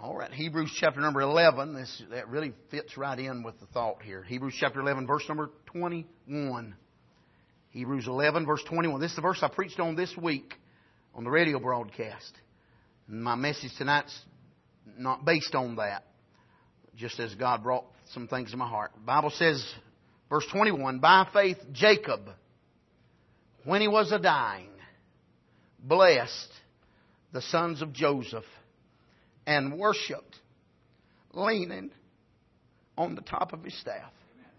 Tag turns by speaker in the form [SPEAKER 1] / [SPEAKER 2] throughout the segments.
[SPEAKER 1] All right, Hebrews chapter number 11. That really fits right in with the thought here. Hebrews chapter 11, verse number 21. Hebrews 11, verse 21. This is the verse I preached on this week on the radio broadcast. And my message tonight's not based on that, just as God brought some things in my heart. The Bible says, verse 21, by faith Jacob, when he was a-dying, blessed the sons of Joseph, and worshipped, leaning on the top of his staff.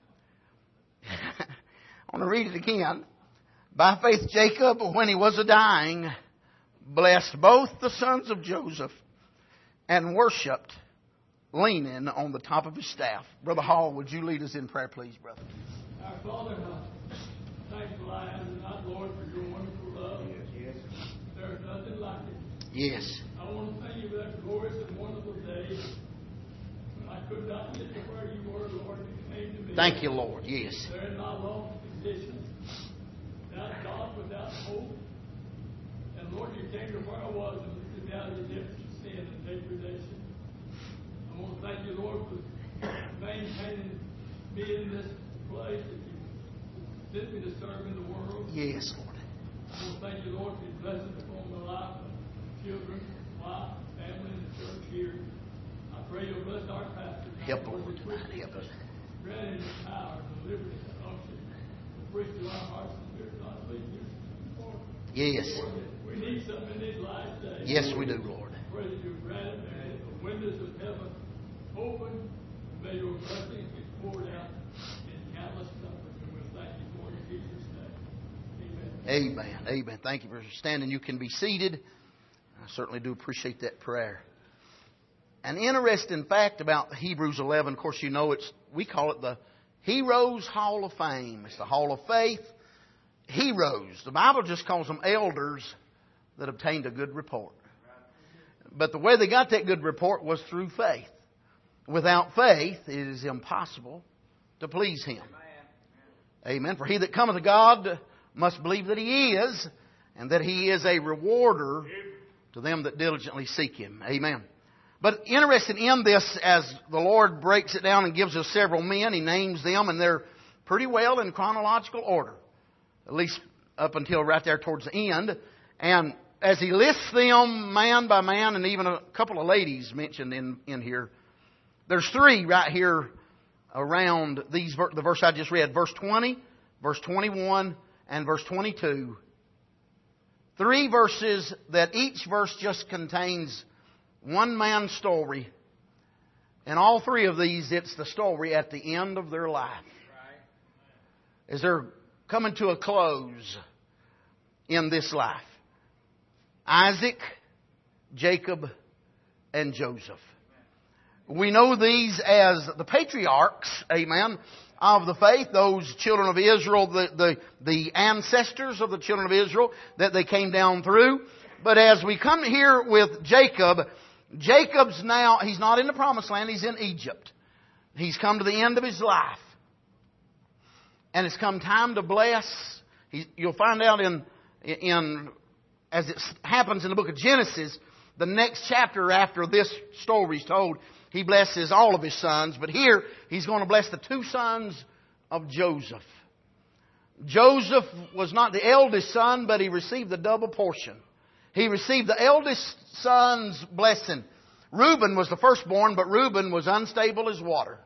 [SPEAKER 1] I want to read it again. By faith Jacob, when he was a-dying, blessed both the sons of Joseph, and worshipped, leaning on the top of his staff. Brother Hall, would you lead us in prayer, please, brother?
[SPEAKER 2] Our Father, thank you, Lord, for your wonderful love. Yes. There's nothing like it.
[SPEAKER 1] Yes.
[SPEAKER 2] I want to thank you for that glorious and wonderful day when I could not get to where you were, Lord, and you came to me.
[SPEAKER 1] Thank you, Lord. Yes.
[SPEAKER 2] There in my lost condition, without God, without hope. And Lord, you came to where I was and looked me out of the depths of sin and degradation. I want to thank you, Lord, for maintaining me in this place that you sent me to serve in the world.
[SPEAKER 1] Yes, Lord.
[SPEAKER 2] I want to thank you, Lord, for your blessings upon my life, children, wife, family, and the church here. I pray you'll bless our pastor.
[SPEAKER 1] Help, Lord, tonight. Help us.
[SPEAKER 2] Grant him the power, the liberty, the unction to preach to our hearts and spirits, not leave you.
[SPEAKER 1] Yes.
[SPEAKER 2] Lord, we need something in these last days.
[SPEAKER 1] Yes, we do, Lord.
[SPEAKER 2] I pray that you grant it, and the windows of heaven open, and may your blessings be poured out in countless numbers. And we'll thank you for it in Jesus' name. Amen.
[SPEAKER 1] Amen. Amen. Thank you for standing. You can be seated. I certainly do appreciate that prayer. An interesting fact about Hebrews 11, of course, you know, we call it the Heroes Hall of Fame. It's the Hall of Faith. Heroes. The Bible just calls them elders that obtained a good report. But the way they got that good report was through faith. Without faith, it is impossible to please Him. Amen. For he that cometh to God must believe that He is, and that He is a rewarder to them that diligently seek Him. Amen. But interesting in this, as the Lord breaks it down and gives us several men, He names them, and they're pretty well in chronological order. At least up until right there towards the end. And as He lists them man by man, and even a couple of ladies mentioned in here, there's three right here around the verse I just read. Verse 20, verse 21, and verse 22. Three verses that each verse just contains one man's story. And all three of these, it's the story at the end of their life. As they're coming to a close in this life. Isaac, Jacob, and Joseph. We know these as the patriarchs, amen, of the faith, those children of Israel, the ancestors of the children of Israel that they came down through. But as we come here with Jacob, Jacob's now, he's not in the promised land, he's in Egypt. He's come to the end of his life. And it's come time to bless. You'll find out as it happens in the book of Genesis, the next chapter after this story is told, He blesses all of His sons. But here, He's going to bless the two sons of Joseph. Joseph was not the eldest son, but he received the double portion. He received the eldest son's blessing. Reuben was the firstborn, but Reuben was unstable as water.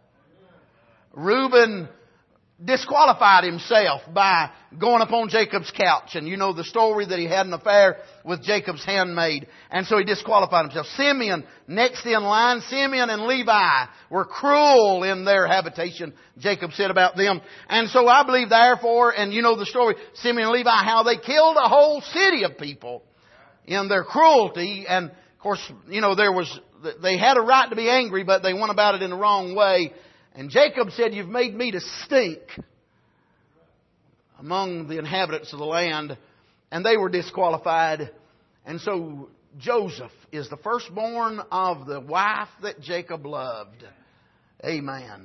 [SPEAKER 1] Reuben disqualified himself by going upon Jacob's couch. And you know the story that he had an affair with Jacob's handmaid. And so he disqualified himself. Simeon, next in line, Simeon and Levi were cruel in their habitation, Jacob said about them. And so I believe therefore, and you know the story, Simeon and Levi, how they killed a whole city of people in their cruelty. And of course, you know, they had a right to be angry, but they went about it in the wrong way. And Jacob said, "You've made me to stink among the inhabitants of the land." And they were disqualified. And so Joseph is the firstborn of the wife that Jacob loved. Amen.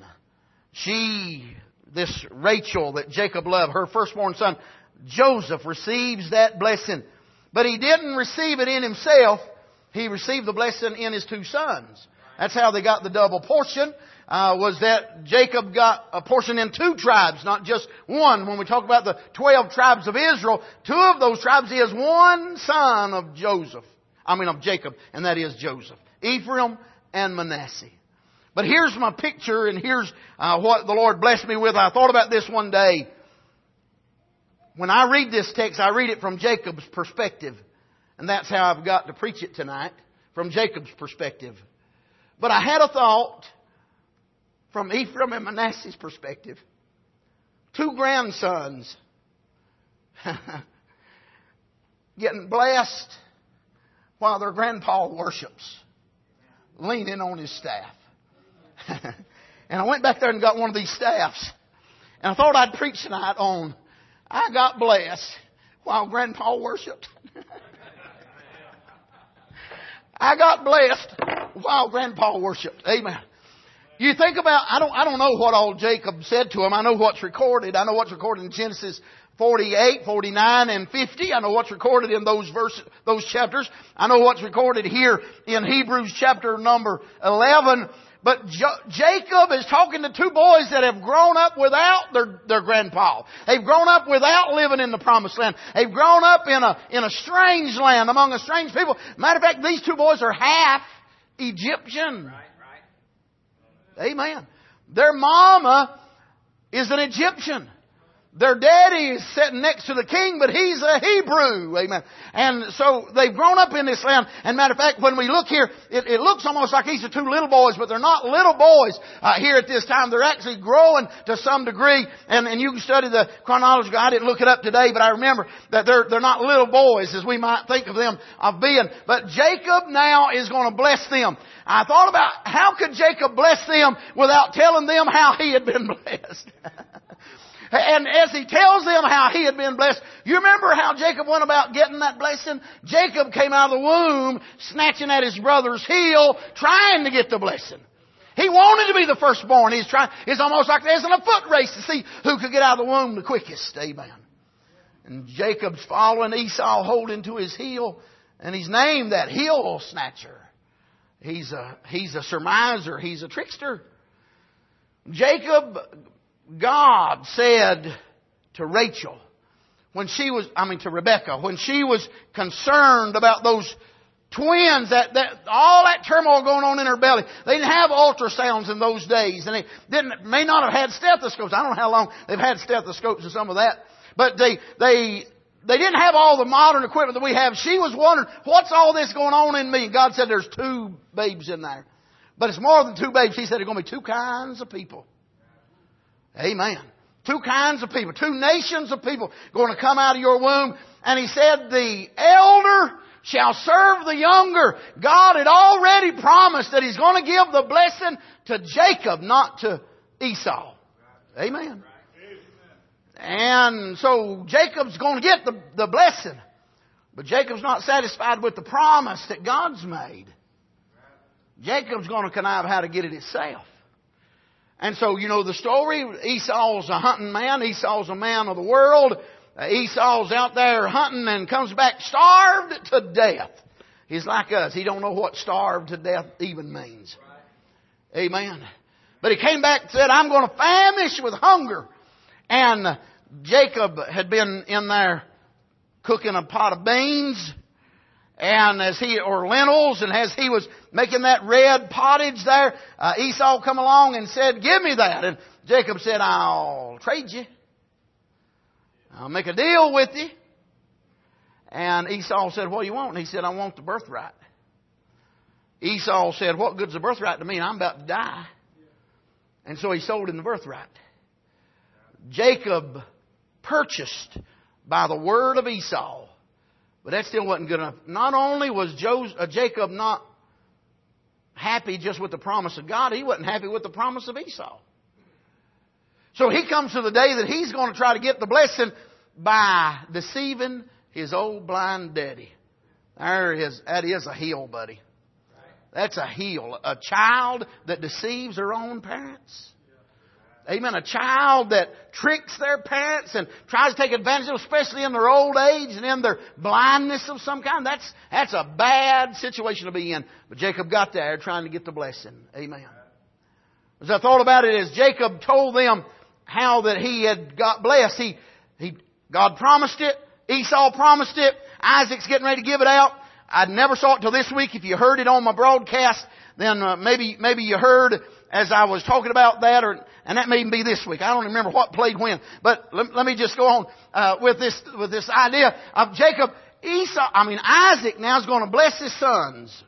[SPEAKER 1] This Rachel that Jacob loved, her firstborn son, Joseph receives that blessing. But he didn't receive it in himself. He received the blessing in his two sons. That's how they got the double portion. Was that Jacob got a portion in 2 tribes, not just one. When we talk about the 12 tribes of Israel, 2 of those tribes, he has one son of Jacob, and that is Joseph. Ephraim and Manasseh. But here's my picture, and here's what the Lord blessed me with. I thought about this one day. When I read this text, I read it from Jacob's perspective. And that's how I've got to preach it tonight, from Jacob's perspective. But I had a thought from Ephraim and Manasseh's perspective. 2 grandsons getting blessed while their grandpa worships, leaning on his staff. And I went back there and got one of these staffs. And I thought I'd preach tonight on, I got blessed while grandpa worshipped. I got blessed while grandpa worshipped. Amen. You think about, I don't know what all Jacob said to him. I know what's recorded. I know what's recorded in Genesis 48, 49, and 50. I know what's recorded in those chapters. I know what's recorded here in Hebrews chapter number 11. But Jacob is talking to 2 boys that have grown up without their grandpa. They've grown up without living in the promised land. They've grown up in a strange land among a strange people. Matter of fact, these 2 boys are half Egyptian. Right. Amen. Their mama is an Egyptian. Their daddy is sitting next to the king, but he's a Hebrew. Amen. And so they've grown up in this land. And matter of fact, when we look here, it looks almost like these are 2 little boys, but they're not little boys here at this time. They're actually growing to some degree. And you can study the chronology. I didn't look it up today, but I remember that they're not little boys as we might think of them of being. But Jacob now is going to bless them. I thought about how could Jacob bless them without telling them how he had been blessed. And as he tells them how he had been blessed, you remember how Jacob went about getting that blessing? Jacob came out of the womb, snatching at his brother's heel, trying to get the blessing. He wanted to be the firstborn. It's almost like there's a foot race to see who could get out of the womb the quickest. Amen. And Jacob's following Esau, holding to his heel, and he's named that heel snatcher. He's a surmiser. He's a trickster. God said to Rachel, to Rebekah, when she was concerned about those twins, that all that turmoil going on in her belly. They didn't have ultrasounds in those days, and they may not have had stethoscopes. I don't know how long they've had stethoscopes and some of that, but they didn't have all the modern equipment that we have. She was wondering, what's all this going on in me? And God said, there's 2 babes in there. But it's more than 2 babes. He said, there's going to be 2 kinds of people. Amen. 2 kinds of people. 2 nations of people going to come out of your womb. And he said, the elder shall serve the younger. God had already promised that He's going to give the blessing to Jacob, not to Esau. Amen. And so Jacob's going to get the blessing. But Jacob's not satisfied with the promise that God's made. Jacob's going to connive how to get it himself. And so, you know the story. Esau's a hunting man. Esau's a man of the world. Esau's out there hunting and comes back starved to death. He's like us. He don't know what starved to death even means. Amen. But he came back and said, I'm going to famish with hunger. And Jacob had been in there cooking a pot of beans. And or lentils, and as he was making that red pottage there, Esau come along and said, give me that. And Jacob said, I'll trade you. I'll make a deal with you. And Esau said, what do you want? And he said, I want the birthright. Esau said, what good's the birthright to me? I'm about to die. And so he sold him the birthright. Jacob purchased by the word of Esau. But that still wasn't good enough. Not only was Jacob not happy just with the promise of God, he wasn't happy with the promise of Esau. So he comes to the day that he's going to try to get the blessing by deceiving his old blind daddy. That is a heel, buddy. That's a heel. A child that deceives her own parents. Amen. A child that tricks their parents and tries to take advantage of them, especially in their old age and in their blindness of some kind. That's a bad situation to be in. But Jacob got there trying to get the blessing. Amen. As I thought about it, as Jacob told them how that he had got blessed, God promised it. Esau promised it. Isaac's getting ready to give it out. I never saw it till this week. If you heard it on my broadcast, then maybe you heard as I was talking about that, and that may even be this week. I don't remember what played when. But let me just go on with this idea of Jacob. Isaac now is going to bless his sons.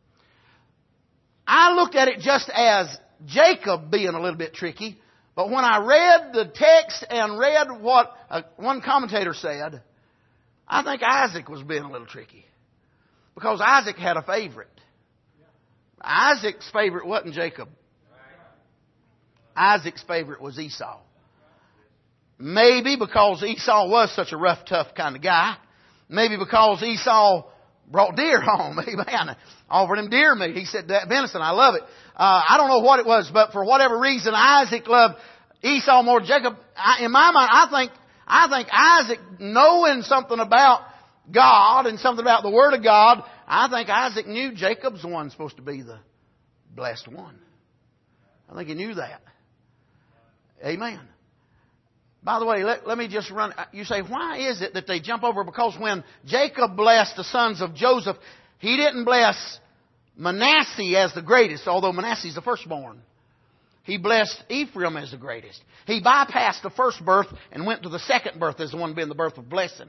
[SPEAKER 1] I looked at it just as Jacob being a little bit tricky. But when I read the text and read what one commentator said, I think Isaac was being a little tricky. Because Isaac had a favorite. Isaac's favorite wasn't Jacob. Isaac's favorite was Esau. Maybe because Esau was such a rough, tough kind of guy. Maybe because Esau brought deer home. Amen. Offered him deer meat. He said, that venison, I love it. I don't know what it was, but for whatever reason, Isaac loved Esau more than Jacob. In my mind, I think Isaac, knowing something about God and something about the Word of God, I think Isaac knew Jacob's the one supposed to be the blessed one. I think he knew that. Amen. By the way, let me just run. You say, why is it that they jump over? Because when Jacob blessed the sons of Joseph, he didn't bless Manasseh as the greatest, although Manasseh is the firstborn. He blessed Ephraim as the greatest. He bypassed the first birth and went to the second birth as the one being the birth of blessing.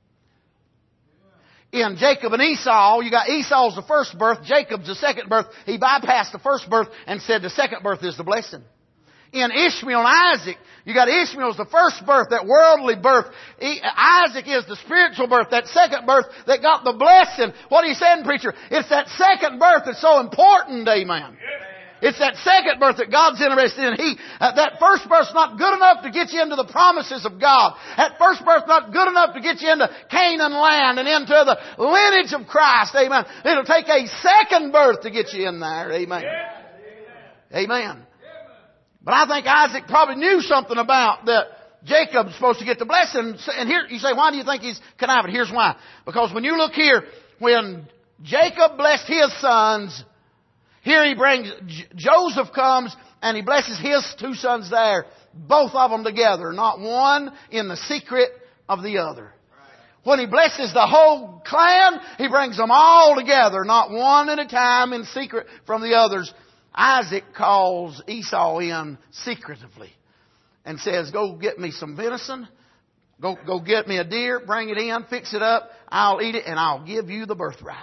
[SPEAKER 1] In Jacob and Esau, you got Esau's the first birth, Jacob's the second birth. He bypassed the first birth and said the second birth is the blessing. In Ishmael and Isaac, you got Ishmael's the first birth, that worldly birth. Isaac is the spiritual birth, that second birth that got the blessing. What are you saying, preacher? It's that second birth that's so important, amen. It's that second birth that God's interested in. That first birth's not good enough to get you into the promises of God. That first birth's not good enough to get you into Canaan land and into the lineage of Christ. Amen. It'll take a second birth to get you in there. Amen. Amen. But I think Isaac probably knew something about that Jacob's supposed to get the blessing. And here, you say, why do you think he's conniving? Here's why. Because when you look here, when Jacob blessed his sons, here he brings, Joseph comes and he blesses his two sons there. Both of them together. Not one in the secret of the other. When he blesses the whole clan, he brings them all together. Not one at a time in secret from the others. Isaac calls Esau in secretively and says, go get me some venison. Go get me a deer. Bring it in. Fix it up. I'll eat it and I'll give you the birthright.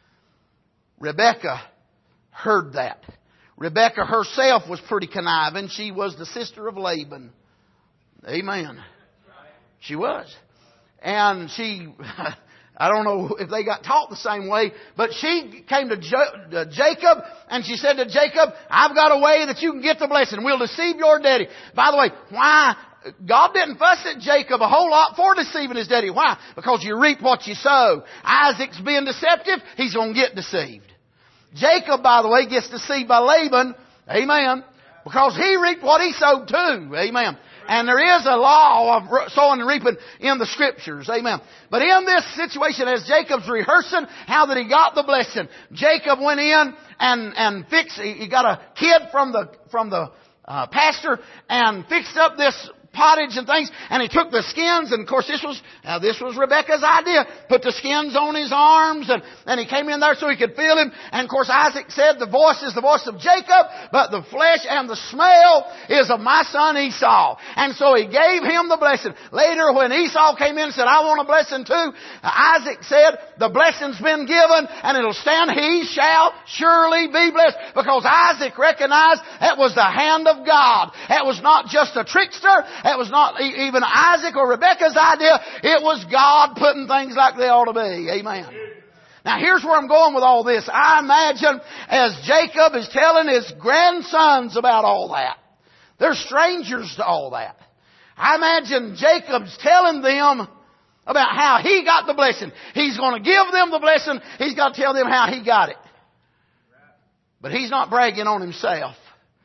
[SPEAKER 1] Rebekah heard that. Rebekah herself was pretty conniving. She was the sister of Laban. Amen. She was. And she, I don't know if they got taught the same way, but she came to Jacob and she said to Jacob, I've got a way that you can get the blessing. We'll deceive your daddy. By the way, why? God didn't fuss at Jacob a whole lot for deceiving his daddy. Why? Because you reap what you sow. Isaac's being deceptive. He's going to get deceived. Jacob, by the way, gets deceived by Laban. Amen. Because he reaped what he sowed too. Amen. And there is a law of sowing and reaping in the Scriptures. Amen. But in this situation, as Jacob's rehearsing how that he got the blessing, Jacob went in and fixed, he got a kid from the pastor and fixed up this pottage and things, and he took the skins, and of course this was Rebekah's idea, put the skins on his arms, and he came in there so he could feel him, and of course Isaac said the voice is the voice of Jacob, but the flesh and the smell is of my son Esau. And so he gave him the blessing. Later when Esau came in and said, I want a blessing too, Isaac said, the blessing's been given, and it'll stand, he shall surely be blessed, because Isaac recognized that was the hand of God. That was not just a trickster. That was not even Isaac or Rebekah's idea. It was God putting things like they ought to be. Amen. Now here's where I'm going with all this. I imagine as Jacob is telling his grandsons about all that. They're strangers to all that. I imagine Jacob's telling them about how he got the blessing. He's going to give them the blessing. He's got to tell them how he got it. But he's not bragging on himself.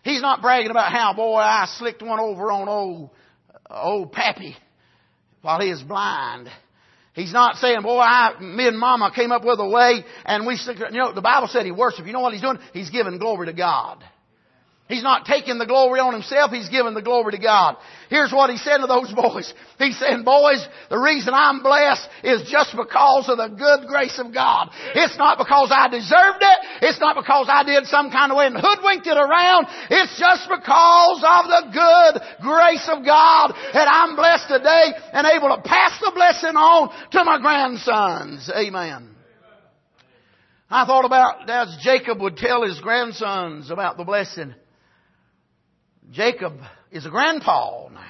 [SPEAKER 1] He's not bragging about how, boy, I slicked one over on old Pappy while he is blind. He's not saying, boy, me and Mama came up with a way and we slicked. You know, the Bible said he worshiped. You know what he's doing? He's giving glory to God. He's not taking the glory on himself. He's giving the glory to God. Here's what he said to those boys. He's saying, boys, the reason I'm blessed is just because of the good grace of God. It's not because I deserved it. It's not because I did some kind of way and hoodwinked it around. It's just because of the good grace of God that I'm blessed today and able to pass the blessing on to my grandsons. Amen. I thought about as Jacob would tell his grandsons about the blessing. Jacob is a grandpa now.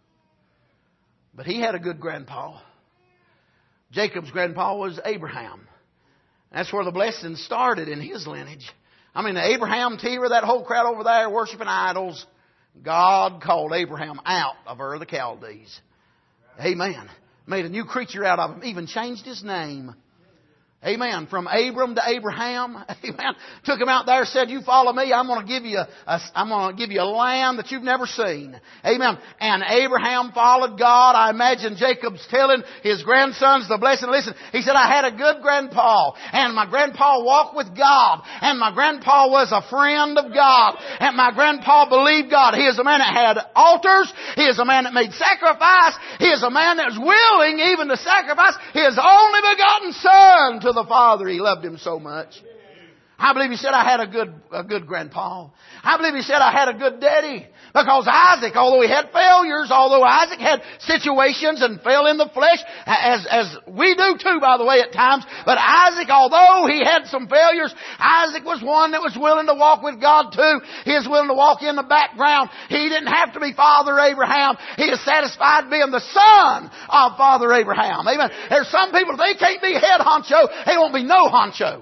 [SPEAKER 1] But he had a good grandpa. Jacob's grandpa was Abraham. That's where the blessing started in his lineage. I mean, Abraham, Terah, that whole crowd over there worshiping idols. God called Abraham out of Ur of the Chaldees. Amen. Made a new creature out of him. Even changed his name. Amen. From Abram to Abraham. Amen. Took him out there, said, you follow me, I'm going to give you a land that you've never seen. Amen. And Abraham followed God. I imagine Jacob's telling his grandsons the blessing. Listen, he said, I had a good grandpa. And my grandpa walked with God. And my grandpa was a friend of God. And my grandpa believed God. He is a man that had altars. He is a man that made sacrifice. He is a man that was willing even to sacrifice his only begotten son to the Father. He loved him so much. I believe he said I had a good grandpa. I believe he said I had a good daddy. Because Isaac, although he had failures, although Isaac had situations and fell in the flesh, as we do too, by the way, at times, but Isaac, although he had some failures, Isaac was one that was willing to walk with God too. He was willing to walk in the background. He didn't have to be Father Abraham. He is satisfied being the son of Father Abraham. Amen. There's some people, if they can't be head honcho, they won't be no honcho.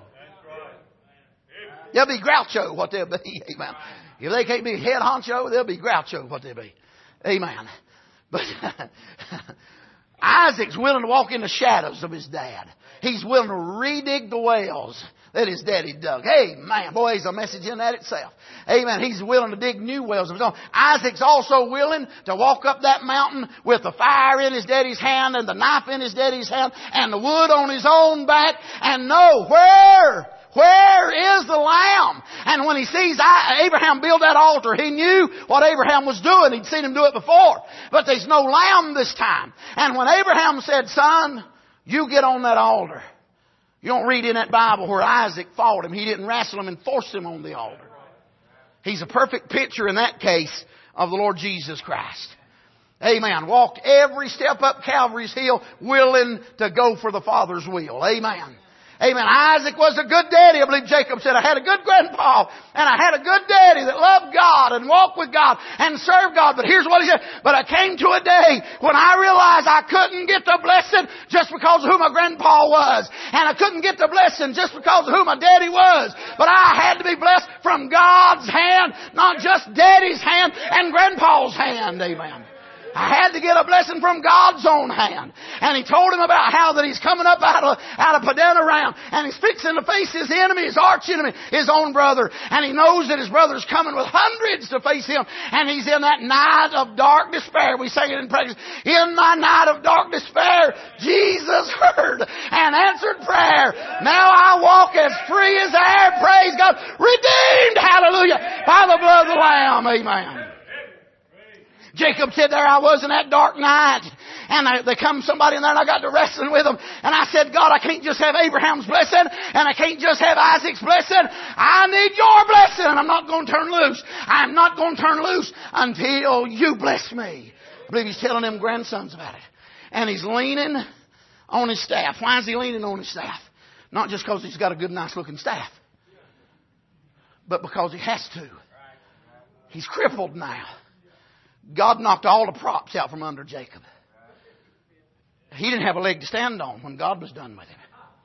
[SPEAKER 1] They'll be Groucho, what they'll be. Amen. If they can't be head honcho, they'll be Groucho, what they'll be. Amen. But Isaac's willing to walk in the shadows of his dad. He's willing to redig the wells that his daddy dug. Hey, man, boy, there's a message in that itself. Amen. He's willing to dig new wells of his own. Isaac's also willing to walk up that mountain with the fire in his daddy's hand and the knife in his daddy's hand and the wood on his own back and know where is the lamb? And when he sees Abraham build that altar, he knew what Abraham was doing. He'd seen him do it before. But there's no lamb this time. And when Abraham said, son, you get on that altar. You don't read in that Bible where Isaac fought him. He didn't wrestle him and force him on the altar. He's a perfect picture in that case of the Lord Jesus Christ. Amen. Walked every step up Calvary's hill willing to go for the Father's will. Amen. Amen. Isaac was a good daddy. I believe Jacob said, I had a good grandpa and I had a good daddy that loved God and walked with God and served God. But here's what he said. But I came to a day when I realized I couldn't get the blessing just because of who my grandpa was. And I couldn't get the blessing just because of who my daddy was. But I had to be blessed from God's hand, not just daddy's hand and grandpa's hand. Amen. I had to get a blessing from God's own hand. And he told him about how that he's coming up out of Padanaram. And he's fixing to face his enemy, his arch enemy, his own brother. And he knows that his brother's coming with hundreds to face him. And he's in that night of dark despair. We sang it in practice. In my night of dark despair, Jesus heard and answered prayer. Now I walk as free as air. Praise God. Redeemed, hallelujah, by the blood of the Lamb. Amen. Jacob said, there I was in that dark night. And there come somebody in there and I got to wrestling with them. And I said, God, I can't just have Abraham's blessing. And I can't just have Isaac's blessing. I need your blessing. And I'm not going to turn loose. I'm not going to turn loose until you bless me. I believe he's telling them grandsons about it. And he's leaning on his staff. Why is he leaning on his staff? Not just because he's got a good, nice looking staff. But because he has to. He's crippled now. God knocked all the props out from under Jacob. He didn't have a leg to stand on when God was done with him.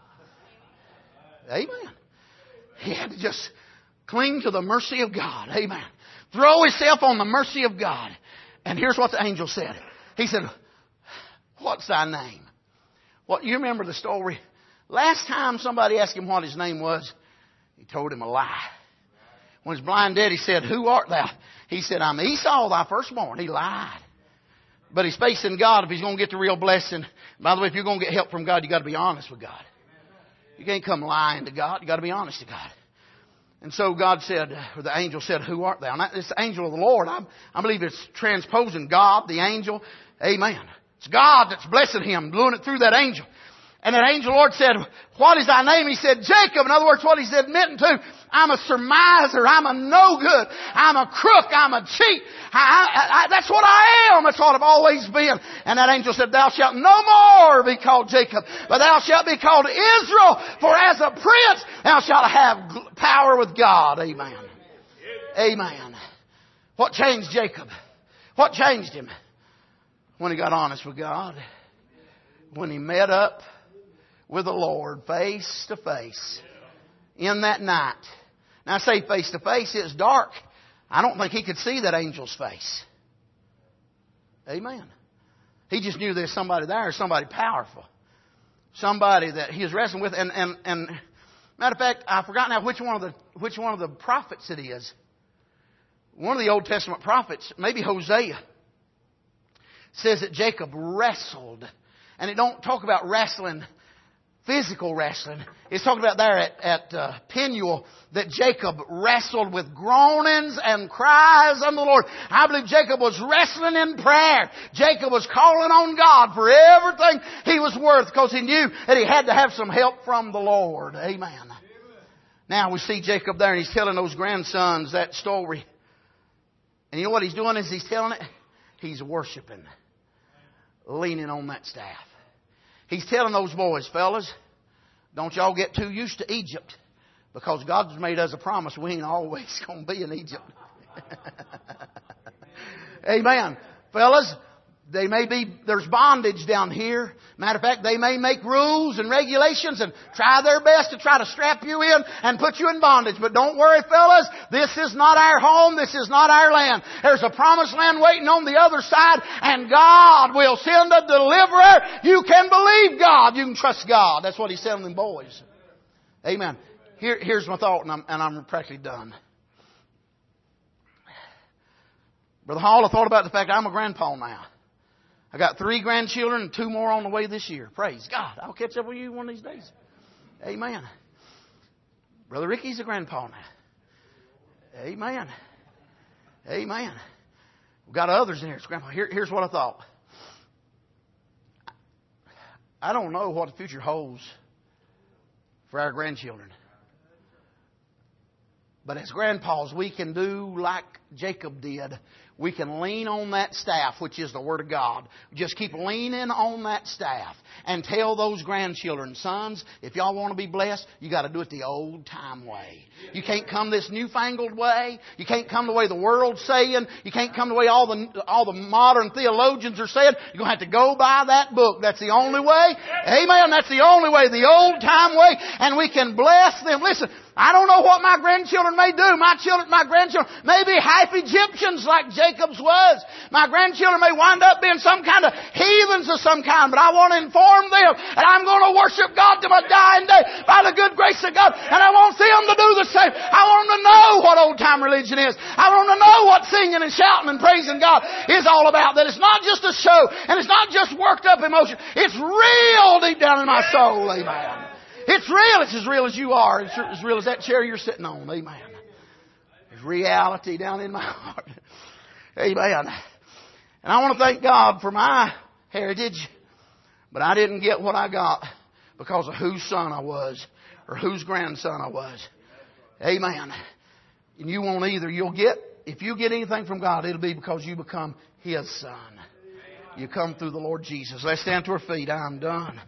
[SPEAKER 1] Amen. He had to just cling to the mercy of God. Amen. Throw himself on the mercy of God. And here's what the angel said. He said, what's thy name? What, you remember the story? Last time somebody asked him what his name was, he told him a lie. When his blind daddy said, "Who art thou?" He said, "I'm Esau, thy firstborn." He lied. But he's facing God if he's going to get the real blessing. By the way, if you're going to get help from God, you got to be honest with God. You can't come lying to God. You got to be honest to God. And so God said, or the angel said, "Who art thou?" And it's the angel of the Lord. I believe it's transposing God, the angel. Amen. It's God that's blessing him, doing it through that angel. And that angel Lord said, "What is thy name?" He said, "Jacob." In other words, what he's admitting to, I'm a surmiser. I'm a no good. I'm a crook. I'm a cheat. That's what I am. That's what I've always been. And that angel said, "Thou shalt no more be called Jacob, but thou shalt be called Israel. For as a prince thou shalt have power with God." Amen. Amen. What changed Jacob? What changed him? When he got honest with God. When he met up with the Lord face to face in that night. Now I say face to face, it's dark. I don't think he could see that angel's face. Amen. He just knew there's somebody there, somebody powerful. Somebody that he was wrestling with. And matter of fact, I forgot now which one of the prophets it is. One of the Old Testament prophets, maybe Hosea, says that Jacob wrestled. And it don't talk about wrestling, physical wrestling. It's talking about there at Peniel that Jacob wrestled with groanings and cries unto the Lord. I believe Jacob was wrestling in prayer. Jacob was calling on God for everything he was worth because he knew that he had to have some help from the Lord. Amen. Now we see Jacob there and he's telling those grandsons that story. And you know what he's doing is he's telling it? He's worshiping. Leaning on that staff. He's telling those boys, fellas, don't y'all get too used to Egypt. Because God's made us a promise we ain't always going to be in Egypt. Amen. Fellas, there's bondage down here. Matter of fact, they may make rules and regulations and try their best to try to strap you in and put you in bondage. But don't worry, fellas. This is not our home. This is not our land. There's a promised land waiting on the other side, and God will send a deliverer. You can believe God. You can trust God. That's what He's telling them boys. Amen. Here's my thought, and I'm practically done. Brother Hall, I thought about the fact I'm a grandpa now. I got 3 grandchildren and 2 more on the way this year. Praise God. I'll catch up with you one of these days. Amen. Brother Ricky's a grandpa now. Amen. Amen. We've got others in here. It's grandpa. Here's what I thought. I don't know what the future holds for our grandchildren. But as grandpas, we can do like Jacob did. We can lean on that staff, which is the Word of God. Just keep leaning on that staff and tell those grandchildren, sons, if y'all want to be blessed, you got to do it the old time way. You can't come this newfangled way. You can't come the way the world's saying. You can't come the way all the modern theologians are saying. You're going to have to go by that book. That's the only way. Amen. That's the only way, the old time way. And we can bless them. Listen, I don't know what my grandchildren may do. My grandchildren may be half Egyptians like Jacob's was. My grandchildren may wind up being some kind of heathens of some kind, but I want to inform them that I'm going to worship God to my dying day by the good grace of God. And I want them to do the same. I want them to know what old time religion is. I want them to know what singing and shouting and praising God is all about. That it's not just a show and it's not just worked up emotion. It's real deep down in my soul. Amen. It's real. It's as real as you are. It's as real as that chair you're sitting on. Amen. There's reality down in my heart. Amen. And I want to thank God for my heritage. But I didn't get what I got because of whose son I was or whose grandson I was. Amen. And you won't either. If you get anything from God, it'll be because you become His son. You come through the Lord Jesus. Let's stand to our feet. I'm done.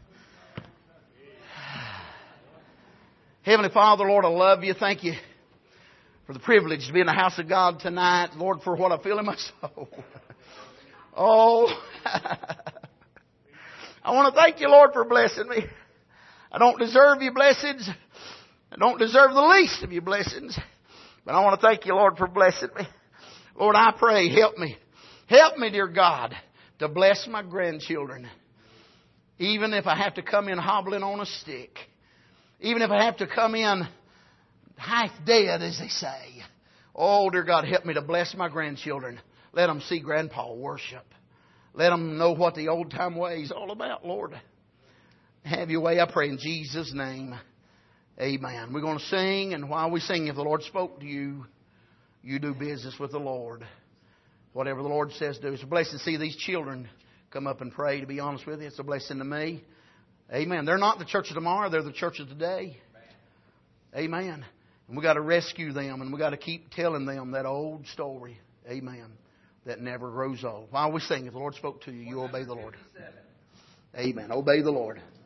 [SPEAKER 1] Heavenly Father, Lord, I love you. Thank you for the privilege to be in the house of God tonight. Lord, for what I feel in my soul. Oh, I want to thank you, Lord, for blessing me. I don't deserve your blessings. I don't deserve the least of your blessings. But I want to thank you, Lord, for blessing me. Lord, I pray, help me. Help me, dear God, to bless my grandchildren. Even if I have to come in hobbling on a stick. Even if I have to come in half dead, as they say. Oh, dear God, help me to bless my grandchildren. Let them see Grandpa worship. Let them know what the old time way is all about, Lord. Have your way, I pray in Jesus' name. Amen. We're going to sing, and while we sing, if the Lord spoke to you, you do business with the Lord. Whatever the Lord says do. It's a blessing to see these children come up and pray, to be honest with you. It's a blessing to me. Amen. They're not the church of tomorrow, they're the church of today. Amen. And we've got to rescue them, and we've got to keep telling them that old story. Amen. That never grows old. While we sing, if the Lord spoke to you, you obey the Lord. Amen. Obey the Lord.